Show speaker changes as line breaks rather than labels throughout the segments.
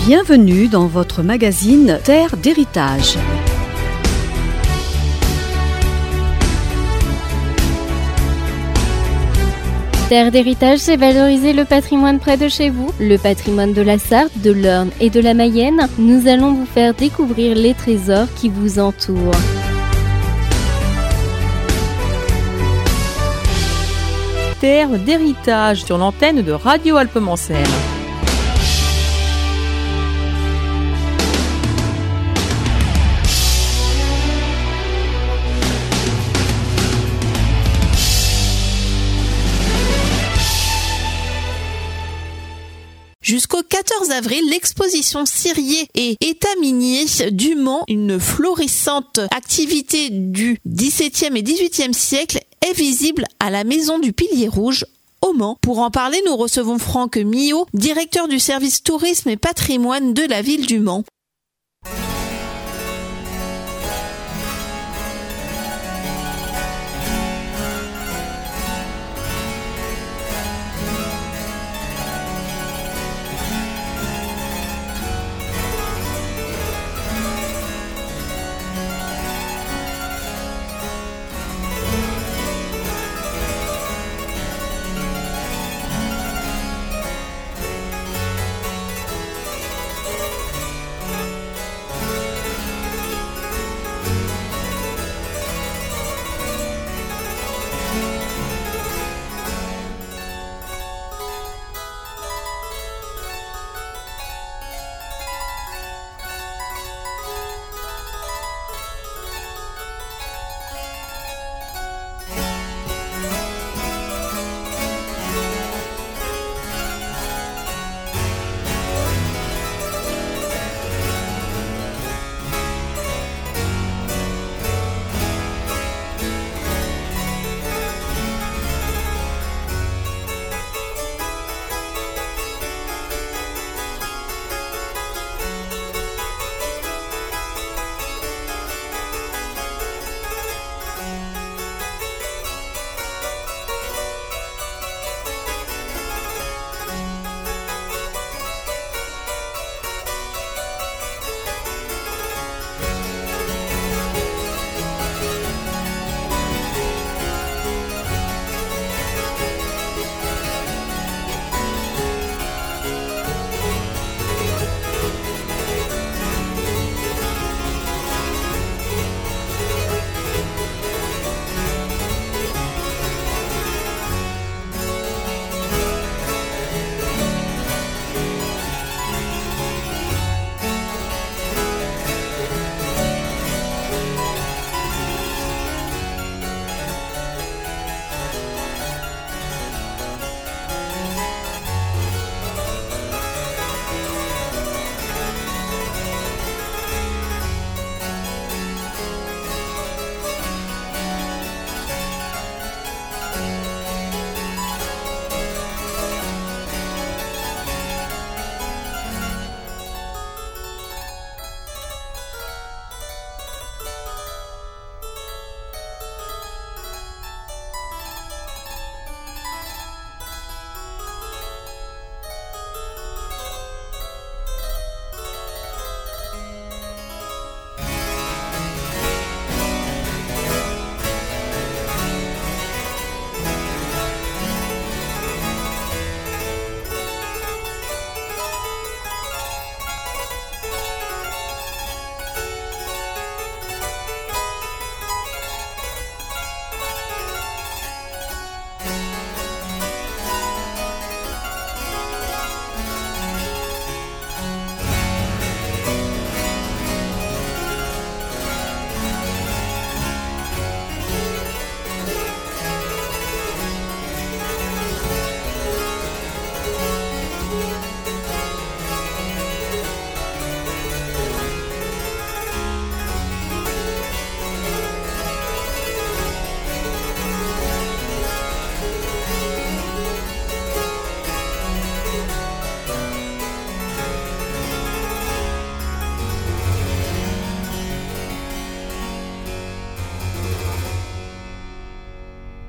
Bienvenue dans votre magazine Terre d'héritage.
Terre d'héritage, c'est valoriser le patrimoine près de chez vous, le patrimoine de la Sarthe, de l'Orne et de la Mayenne. Nous allons vous faire découvrir les trésors qui vous entourent.
Terre d'héritage sur l'antenne de Radio Alpes-Mancelles.
Jusqu'au 14 avril, l'exposition Cirier et état minier du Mans, une florissante activité du XVIIe et XVIIIe siècle, est visible à la Maison du Pilier Rouge au Mans. Pour en parler, nous recevons Franck Millot, directeur du service tourisme et patrimoine de la ville du Mans.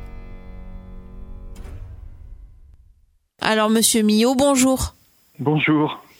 Alors, Monsieur Millot, bonjour.
Bonjour.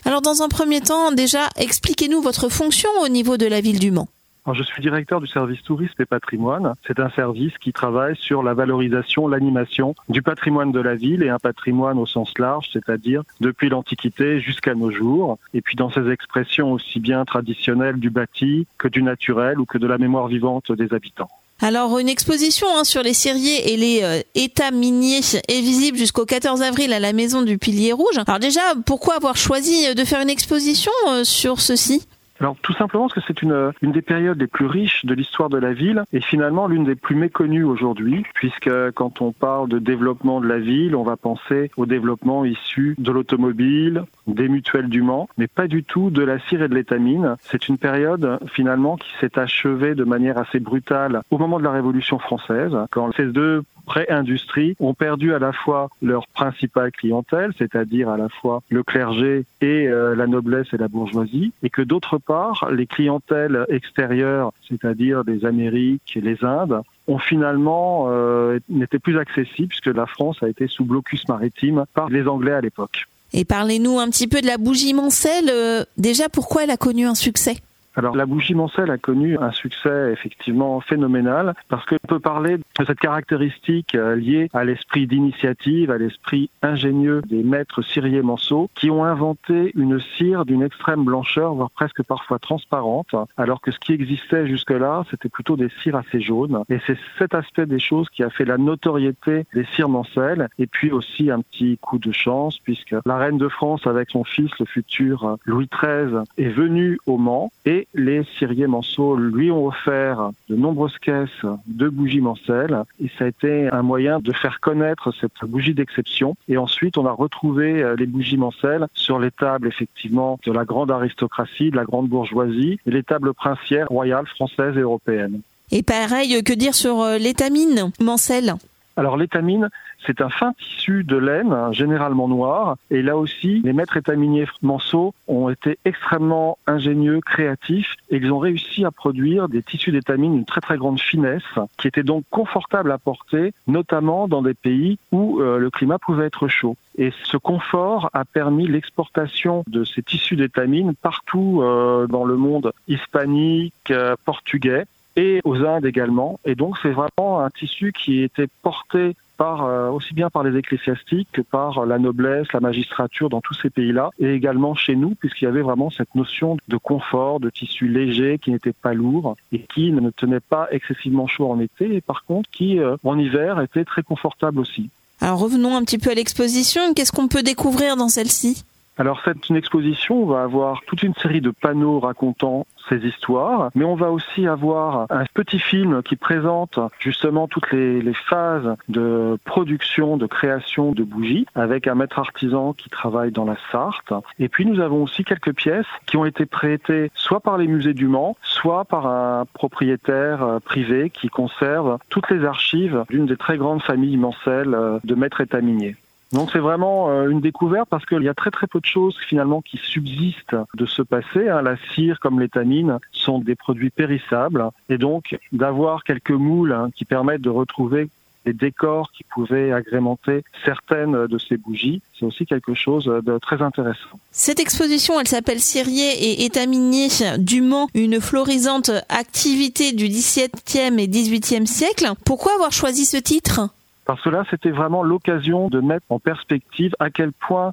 Alors dans un premier temps, déjà, expliquez-nous votre fonction au niveau de la ville du Mans.
Alors, je suis directeur du service tourisme et patrimoine. C'est un service qui travaille sur la valorisation, l'animation du patrimoine de la ville et un patrimoine au sens large, c'est-à-dire depuis l'Antiquité jusqu'à nos jours. Et puis dans ces expressions aussi bien traditionnelles du bâti que du naturel ou que de la mémoire vivante des habitants.
Alors une exposition sur les ciriers et les états miniers est visible jusqu'au 14 avril à la Maison du Pilier Rouge. Alors déjà, pourquoi avoir choisi de faire une exposition sur ceci ?
Alors tout simplement parce que c'est une des périodes les plus riches de l'histoire de la ville et finalement l'une des plus méconnues aujourd'hui, puisque quand on parle de développement de la ville, on va penser au développement issu de l'automobile, des mutuelles du Mans, mais pas du tout de la cire et de l'étamine. C'est une période finalement qui s'est achevée de manière assez brutale au moment de la Révolution française, quand ces deux pré-industries ont perdu à la fois leur principale clientèle, c'est-à-dire à la fois le clergé et la noblesse et la bourgeoisie, et que d'autre part, les clientèles extérieures, c'est-à-dire des Amériques et les Indes, ont finalement n'étaient plus accessibles puisque la France a été sous blocus maritime par les Anglais à l'époque.
Et parlez-nous un petit peu de la bougie Mancel. Déjà, pourquoi elle a connu un succès ?
Alors la bougie Mancel a connu un succès effectivement phénoménal parce qu'on peut parler de cette caractéristique liée à l'esprit d'initiative, à l'esprit ingénieux des maîtres ciriers manceaux qui ont inventé une cire d'une extrême blancheur, voire presque parfois transparente, alors que ce qui existait jusque-là, c'était plutôt des cires assez jaunes. Et c'est cet aspect des choses qui a fait la notoriété des cires Mancel et puis aussi un petit coup de chance puisque la reine de France avec son fils, le futur Louis XIII, est venue au Mans et les ciriers Manceau lui ont offert de nombreuses caisses de bougies Mancel et ça a été un moyen de faire connaître cette bougie d'exception. Et ensuite, on a retrouvé les bougies Mancel sur les tables effectivement de la grande aristocratie, de la grande bourgeoisie et les tables princières royales françaises et européennes.
Et pareil, que dire sur l'étamine Mancel ?
Alors l'étamine, c'est un fin tissu de laine, généralement noir, et là aussi, les maîtres étaminiers manceaux ont été extrêmement ingénieux, créatifs, et ils ont réussi à produire des tissus d'étamine d'une très très grande finesse, qui étaient donc confortables à porter, notamment dans des pays où le climat pouvait être chaud. Et ce confort a permis l'exportation de ces tissus d'étamine partout dans le monde hispanique, portugais, et aux Indes également. Et donc c'est vraiment un tissu qui était porté par aussi bien par les ecclésiastiques que par la noblesse, la magistrature dans tous ces pays-là, et également chez nous, puisqu'il y avait vraiment cette notion de confort, de tissu léger qui n'était pas lourd et qui ne tenait pas excessivement chaud en été, et par contre qui en hiver était très confortable aussi.
Alors revenons un petit peu à l'exposition. Qu'est-ce qu'on peut découvrir dans celle-ci ?
Alors c'est une exposition, on va avoir toute une série de panneaux racontant ces histoires, mais on va aussi avoir un petit film qui présente justement toutes les phases de production, de création de bougies, avec un maître artisan qui travaille dans la Sarthe. Et puis nous avons aussi quelques pièces qui ont été prêtées soit par les musées du Mans, soit par un propriétaire privé qui conserve toutes les archives d'une des très grandes familles Mancel de maîtres étaminiers. Donc c'est vraiment une découverte parce qu'il y a très très peu de choses finalement qui subsistent de ce passé. La cire comme l'étamine sont des produits périssables et donc d'avoir quelques moules qui permettent de retrouver les décors qui pouvaient agrémenter certaines de ces bougies, c'est aussi quelque chose de très intéressant.
Cette exposition, elle s'appelle Ciriers et étaminiers du Mans, une florisante activité du XVIIe et XVIIIe siècle. Pourquoi avoir choisi ce titre ?
Parce que là, c'était vraiment l'occasion de mettre en perspective à quel point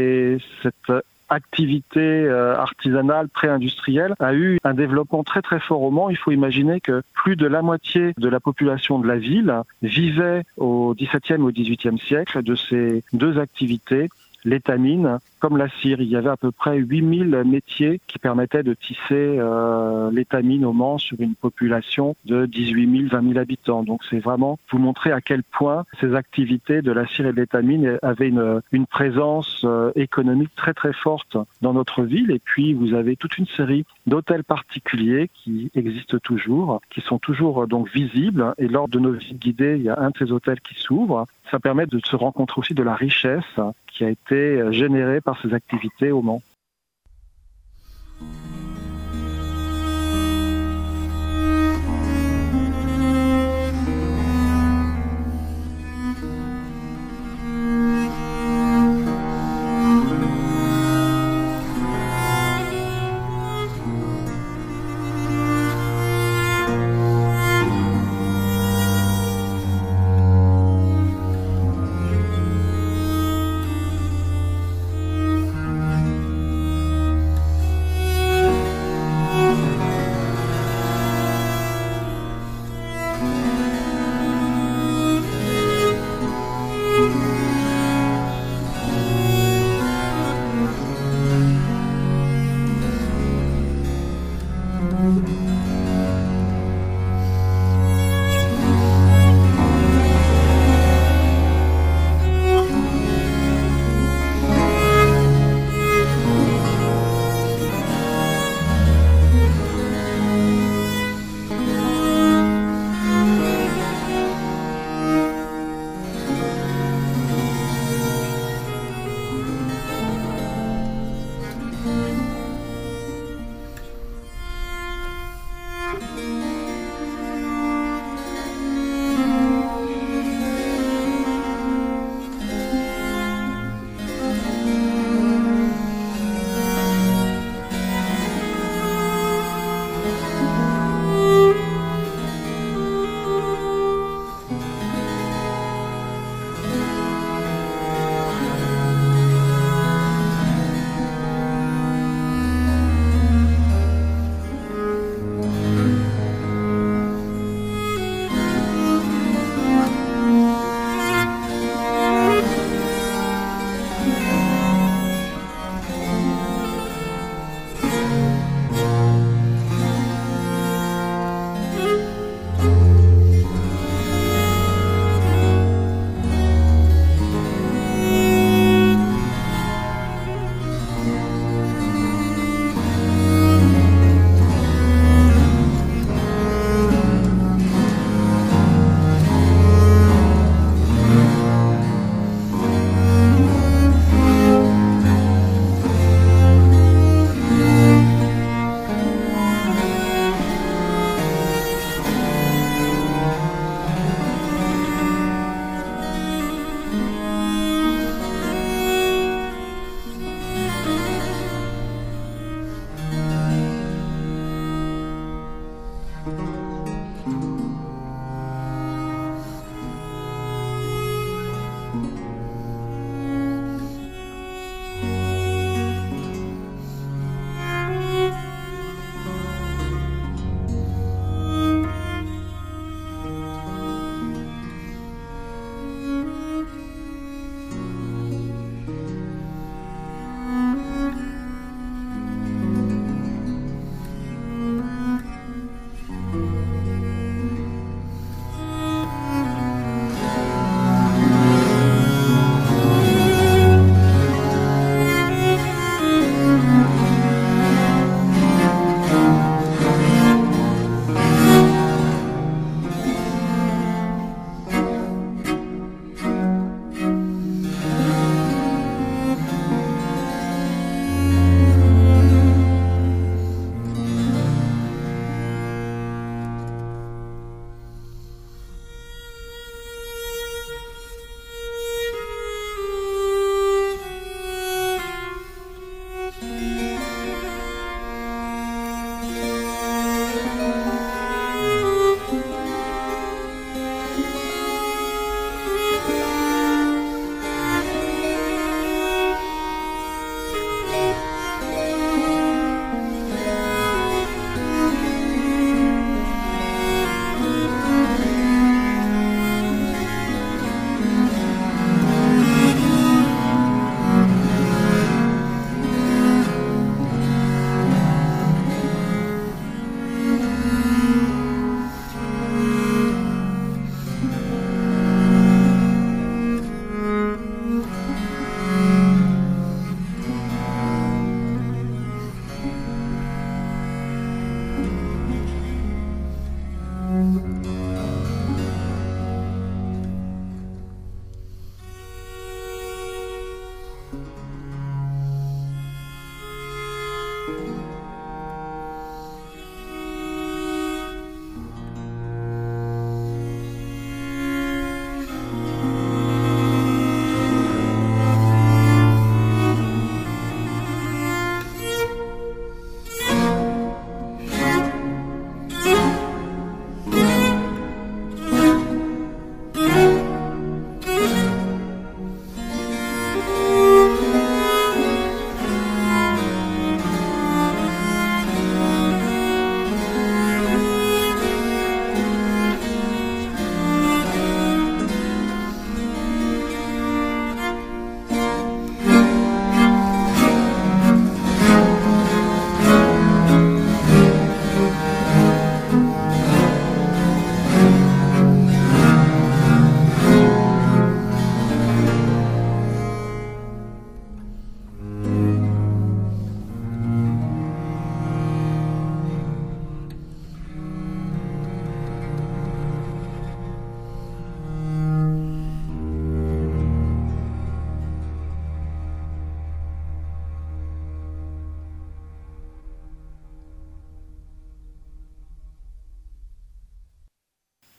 cette activité artisanale pré-industrielle a eu un développement très très fort au Mans. Il faut imaginer que plus de la moitié de la population de la ville vivait au XVIIe et au XVIIIe siècle de ces deux activités. L'étamine, comme la cire, il y avait à peu près 8000 métiers qui permettaient de tisser l'étamine au Mans sur une population de 18 000, 20 000 habitants. Donc c'est vraiment vous montrer à quel point ces activités de la cire et de l'étamine avaient une présence économique très très forte dans notre ville. Et puis vous avez toute une série d'hôtels particuliers qui existent toujours, qui sont toujours donc visibles. Et lors de nos visites guidées, il y a un de ces hôtels qui s'ouvre. Ça permet de se rencontrer aussi de la richesse qui a été générée par ces activités au Mans.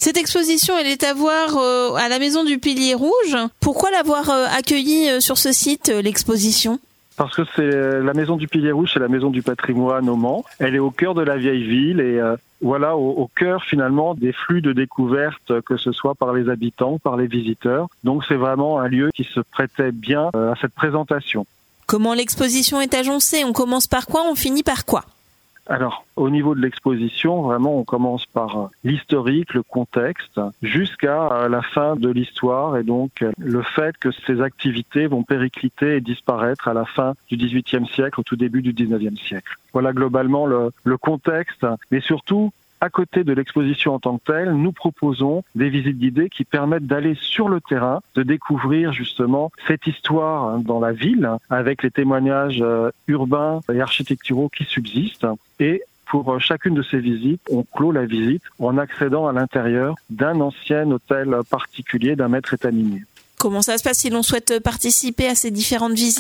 Cette exposition, elle est à voir à la Maison du Pilier Rouge. Pourquoi l'avoir accueillie sur ce site, l'exposition ?
Parce que c'est la Maison du Pilier Rouge, c'est la Maison du patrimoine au Mans. Elle est au cœur de la vieille ville et voilà, au cœur finalement des flux de découverte, que ce soit par les habitants, par les visiteurs. Donc c'est vraiment un lieu qui se prêtait bien à cette présentation.
Comment l'exposition est agencée ? On commence par quoi ? On finit par quoi ?
Alors, au niveau de l'exposition, vraiment, on commence par l'historique, le contexte, jusqu'à la fin de l'histoire et donc le fait que ces activités vont péricliter et disparaître à la fin du XVIIIe siècle, au tout début du XIXe siècle. Voilà globalement le contexte, mais surtout, à côté de l'exposition en tant que telle, nous proposons des visites guidées qui permettent d'aller sur le terrain, de découvrir justement cette histoire dans la ville, avec les témoignages urbains et architecturaux qui subsistent. Et pour chacune de ces visites, on clôt la visite en accédant à l'intérieur d'un ancien hôtel particulier d'un maître étaminier.
Comment ça se passe si l'on souhaite participer à ces différentes visites ?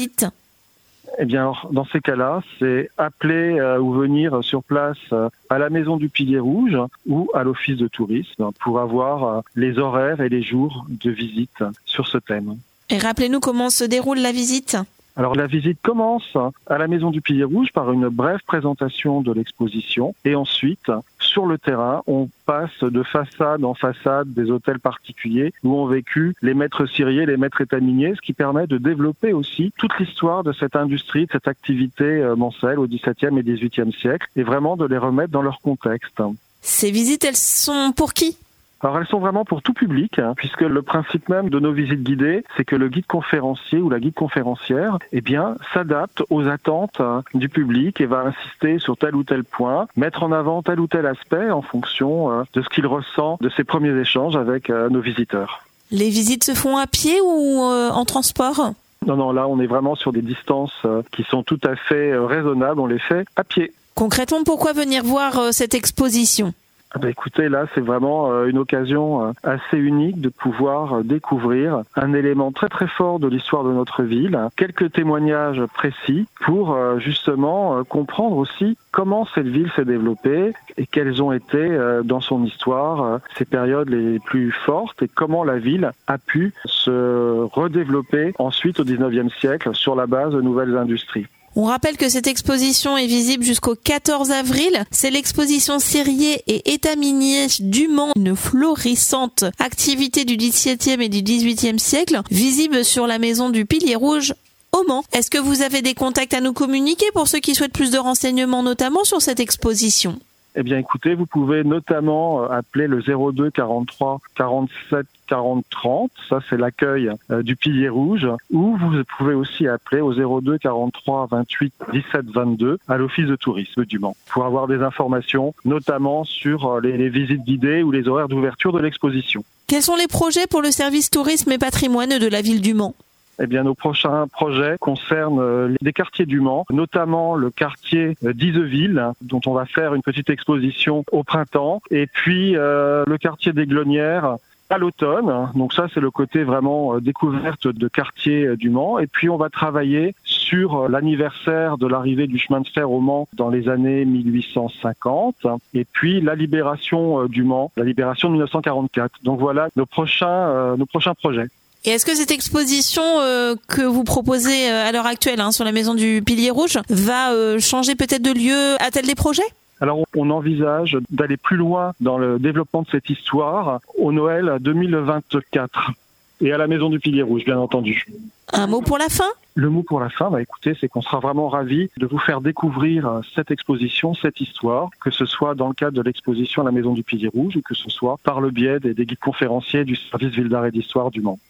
Eh bien, alors, dans ces cas-là, c'est appeler ou venir sur place à la Maison du Pilier Rouge ou à l'Office de tourisme pour avoir les horaires et les jours de visite sur ce thème.
Et rappelez-nous comment se déroule la visite ?
Alors la visite commence à la Maison du Pilier Rouge par une brève présentation de l'exposition et ensuite, sur le terrain, on passe de façade en façade des hôtels particuliers où ont vécu les maîtres ciriers, les maîtres étaminiers, ce qui permet de développer aussi toute l'histoire de cette industrie, de cette activité mancelle au XVIIe et XVIIIe siècle et vraiment de les remettre dans leur contexte.
Ces visites, elles sont pour qui ?
Alors elles sont vraiment pour tout public, puisque le principe même de nos visites guidées, c'est que le guide conférencier ou la guide conférencière, s'adapte aux attentes du public et va insister sur tel ou tel point, mettre en avant tel ou tel aspect en fonction de ce qu'il ressent de ses premiers échanges avec nos visiteurs.
Les visites se font à pied ou en transport ?
Non, là on est vraiment sur des distances qui sont tout à fait raisonnables, on les fait à pied.
Concrètement, pourquoi venir voir cette exposition ?
Écoutez, là, c'est vraiment une occasion assez unique de pouvoir découvrir un élément très très fort de l'histoire de notre ville, quelques témoignages précis pour justement comprendre aussi comment cette ville s'est développée et quelles ont été dans son histoire ses périodes les plus fortes et comment la ville a pu se redévelopper ensuite au XIXe siècle sur la base de nouvelles industries.
On rappelle que cette exposition est visible jusqu'au 14 avril. C'est l'exposition Cirier et étaminier du Mans, une florissante activité du XVIIe et du XVIIIe siècle, visible sur la Maison du Pilier Rouge au Mans. Est-ce que vous avez des contacts à nous communiquer pour ceux qui souhaitent plus de renseignements, notamment sur cette exposition ?
Eh bien, écoutez, vous pouvez notamment appeler le 02 43 47 40 30. Ça, c'est l'accueil du Pilier Rouge. Ou vous pouvez aussi appeler au 02 43 28 17 22 à l'Office de tourisme du Mans pour avoir des informations, notamment sur les visites guidées ou les horaires d'ouverture de l'exposition.
Quels sont les projets pour le service tourisme et patrimoine de la ville du Mans ?
Eh bien, nos prochains projets concernent des quartiers du Mans, notamment le quartier d'Iseville, dont on va faire une petite exposition au printemps, et puis le quartier des Glonnières à l'automne. Donc ça, c'est le côté vraiment découverte de quartier du Mans. Et puis, on va travailler sur l'anniversaire de l'arrivée du chemin de fer au Mans dans les années 1850, et puis la libération du Mans, la libération de 1944. Donc voilà nos prochains projets.
Et est-ce que cette exposition que vous proposez à l'heure actuelle sur la Maison du Pilier Rouge va changer peut-être de lieu ? A-t-elle des projets ?
Alors on envisage d'aller plus loin dans le développement de cette histoire au Noël 2024 et à la Maison du Pilier Rouge, bien entendu.
Un mot pour la fin ?
Le mot pour la fin, écoutez, c'est qu'on sera vraiment ravis de vous faire découvrir cette exposition, cette histoire, que ce soit dans le cadre de l'exposition à la Maison du Pilier Rouge ou que ce soit par le biais des guides conférenciers du service Ville d'Art et d'Histoire du Mans.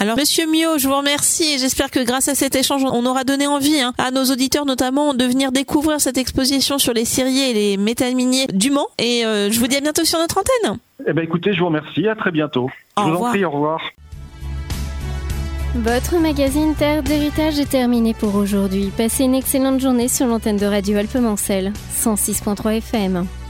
Alors Monsieur Miot, je vous remercie et j'espère que grâce à cet échange, on aura donné envie à nos auditeurs notamment de venir découvrir cette exposition sur les ceriers et les métals miniers du Mans. Et je vous dis à bientôt sur notre antenne.
Écoutez, je vous remercie, à très bientôt. Je vous en prie, au revoir.
Votre magazine Terre d'Héritage est terminé pour aujourd'hui. Passez une excellente journée sur l'antenne de Radio Alpemancel, 106.3 FM.